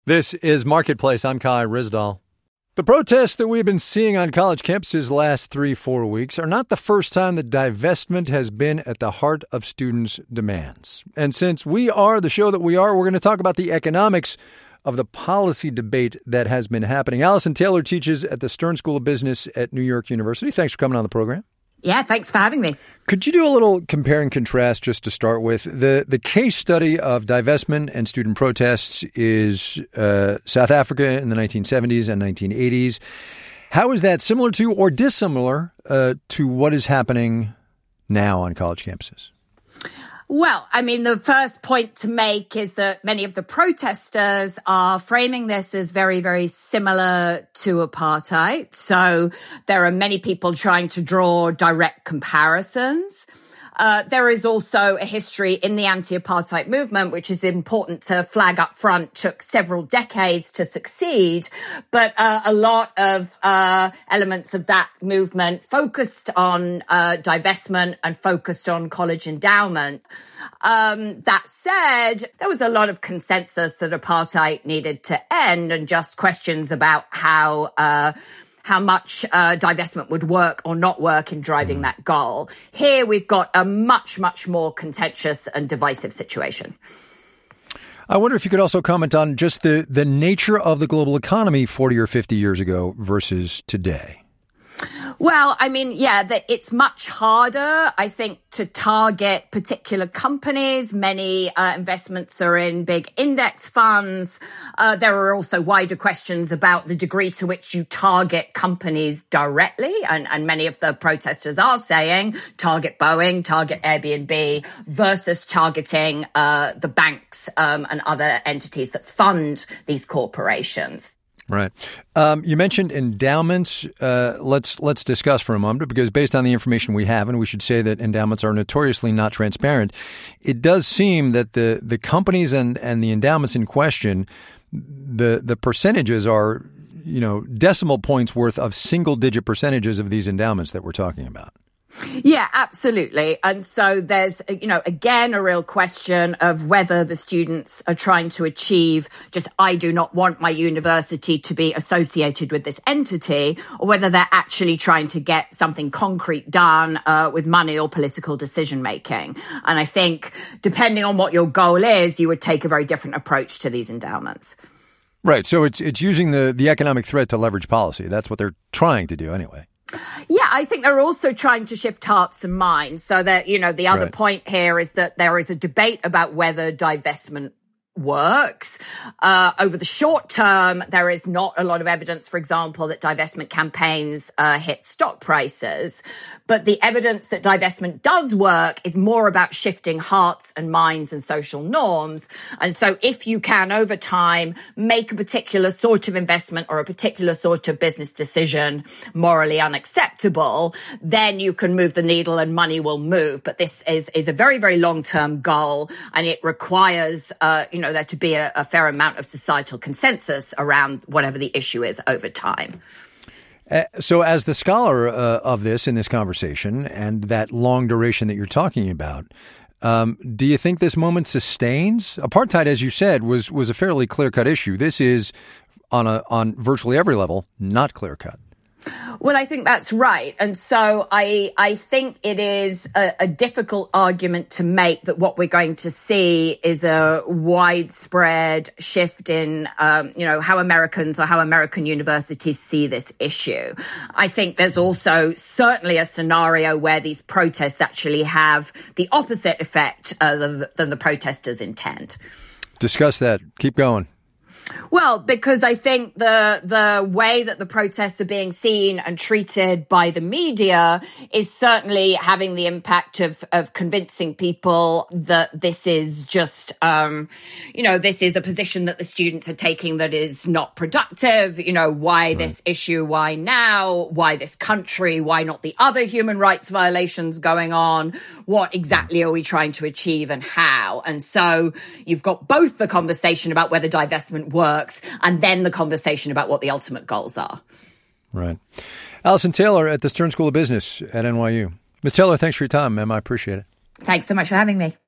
This is Marketplace. I'm Kai Ryssdal. The protests that we've been seeing on college campuses the last 3-4 weeks are not the first time that divestment has been at the heart of students' demands. And since we are the show that we are, we're going to talk about the economics of the policy debate that has been happening. Allison Taylor teaches at the Stern School of Business at New York University. Thanks for coming on the program. Yeah, thanks for having me. Could you do a little compare and contrast just to start with? The case study of divestment and student protests is South Africa in the 1970s and 1980s. How is that similar to or dissimilar to what is happening now on college campuses? Well, I mean, the first point to make is that many of the protesters are framing this as very, very similar to apartheid. So there are many people trying to draw direct comparisons. There is also a history in the anti-apartheid movement, which is important to flag up front, took several decades to succeed. But a lot of elements of that movement focused on divestment and focused on college endowment. That said, there was a lot of consensus that apartheid needed to end and just questions about how much divestment would work or not work in driving that goal. Here we've got a much, much more contentious and divisive situation. I wonder if you could also comment on just the nature of the global economy 40 or 50 years ago versus today. Well, I mean, yeah, it's much harder, I think, to target particular companies. Many investments are in big index funds. There are also wider questions about the degree to which you target companies directly. And many of the protesters are saying target Boeing, target Airbnb versus targeting the banks and other entities that fund these corporations. Right. You mentioned endowments. Let's discuss for a moment, because based on the information we have, and we should say that endowments are notoriously not transparent, it does seem that the companies and the endowments in question, the percentages are, decimal points worth of single-digit percentages of these endowments that we're talking about. Yeah, absolutely. And so there's, again, a real question of whether the students are trying to achieve just, I do not want my university to be associated with this entity, or whether they're actually trying to get something concrete done with money or political decision making. And I think depending on what your goal is, you would take a very different approach to these endowments. Right. So it's using the economic threat to leverage policy. That's what they're trying to do anyway. Yeah, I think they're also trying to shift hearts and minds. So that, the other point here is that there is a debate about whether divestment works. Over the short term, there is not a lot of evidence, for example, that divestment campaigns hit stock prices. But the evidence that divestment does work is more about shifting hearts and minds and social norms. And so if you can, over time, make a particular sort of investment or a particular sort of business decision morally unacceptable, then you can move the needle and money will move. But this is a very, very long-term goal, and it requires, there to be a fair amount of societal consensus around whatever the issue is over time. So as the scholar of this in this conversation and that long duration that you're talking about, do you think this moment sustains? Apartheid, as you said, was a fairly clear-cut issue. This is, on virtually every level, not clear-cut. Well, I think that's right. And so I think it is a difficult argument to make that what we're going to see is a widespread shift in, how Americans or how American universities see this issue. I think there's also certainly a scenario where these protests actually have the opposite effect than the protesters intend. Discuss that. Keep going. Well, because I think the way that the protests are being seen and treated by the media is certainly having the impact of convincing people that this is just, this is a position that the students are taking that is not productive. Why this issue? Why now? Why this country? Why not the other human rights violations going on? What exactly are we trying to achieve and how? And so you've got both the conversation about whether divestment works and then the conversation about what the ultimate goals are. Right. Allison Taylor at the Stern School of Business at NYU. Ms. Taylor, thanks for your time, ma'am. I appreciate it. Thanks so much for having me.